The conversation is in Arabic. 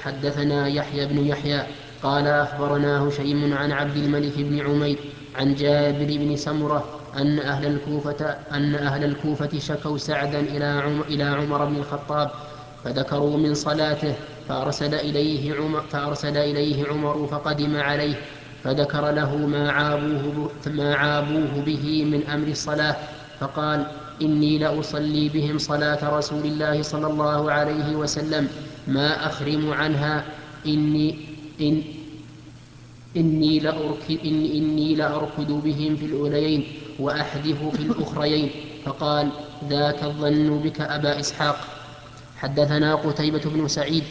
حدثنا يحيى بن يحيى قال أخبرنا هشيم عن عبد الملك بن عمير عن جابر بن سمرة أن أهل الكوفة شكوا سعدا إلى عمر بن الخطاب فذكروا من صلاته فأرسل إليه عمر فقدم عليه فذكر له ما عابوه به من أمر الصلاة فقال إني لأصلي بهم صلاة رسول الله صلى الله عليه وسلم ما أخرم عنها إني, إن إني لأركض بهم في الأوليين وأحدث في الأخريين. فقال ذاك الظن بك أبا إسحاق. حدثنا قتيبة بن سعيد